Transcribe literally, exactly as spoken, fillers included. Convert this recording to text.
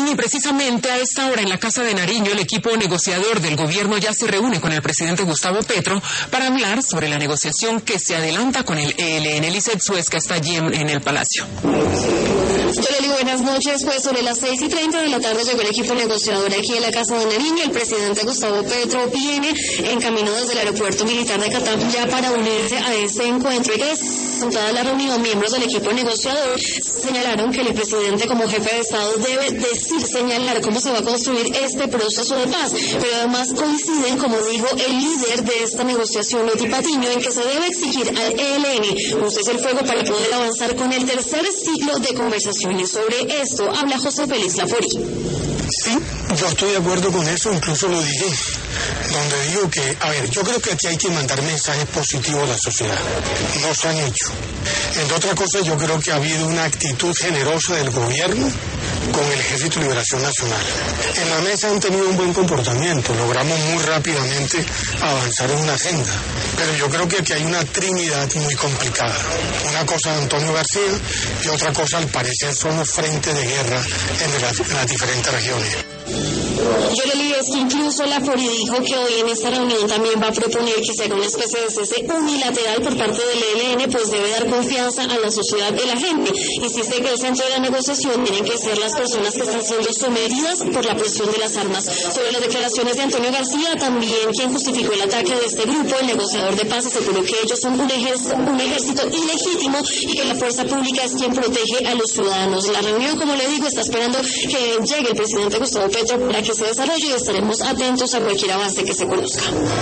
y precisamente a esta hora en la Casa de Nariño el equipo negociador del gobierno ya se reúne con el presidente Gustavo Petro para hablar sobre la negociación que se adelanta con el E L N. Lizeth Suez, que está allí en, en el Palacio. Hola, buenas noches. Pues sobre las seis y treinta de la tarde llegó el equipo negociador aquí en la Casa de Nariño. El presidente Gustavo Petro viene en camino desde el aeropuerto militar de Catam ya para unirse a este encuentro. Y presentada la reunión, miembros del equipo negociador señalaron que el presidente como jefe de Estado debe decir, señalar cómo se va a construir este proceso de paz, pero además coinciden, como dijo el líder de esta negociación, Loti Patiño, en que se debe exigir al E L N un cese el fuego para poder avanzar con el tercer ciclo de conversaciones. Sobre esto habla José Félix Laforí. Sí, yo estoy de acuerdo con eso, incluso lo dije, donde digo que, a ver, yo creo que aquí hay que mandar mensajes positivos a la sociedad, no se han hecho. Entre otras cosas, yo creo que ha habido una actitud generosa del gobierno con el Ejército de Liberación Nacional. En la mesa han tenido un buen comportamiento, logramos muy rápidamente avanzar en una agenda, pero yo creo que aquí hay una trinidad muy complicada. Una cosa de Antonio García y otra cosa, al parecer, son los frentes de guerra en las, en las diferentes regiones. Yo le leí es que incluso Laforí dijo que hoy en esta reunión también va a proponer que se haga una especie de cese unilateral por parte del E L N, pues debe dar confianza a la sociedad y la gente. Insiste que el centro de la negociación tienen que ser las personas que están siendo sometidas por la presión de las armas. Sobre las declaraciones de Antonio García, también quien justificó el ataque de este grupo, el negociador de paz, aseguró que ellos son un ejército, un ejército ilegítimo y que la fuerza pública es quien protege a los ciudadanos. La reunión, como le digo, está esperando que llegue el presidente Gustavo Petro para que se desarrolle y estaremos atentos a cualquier avance que se conozca.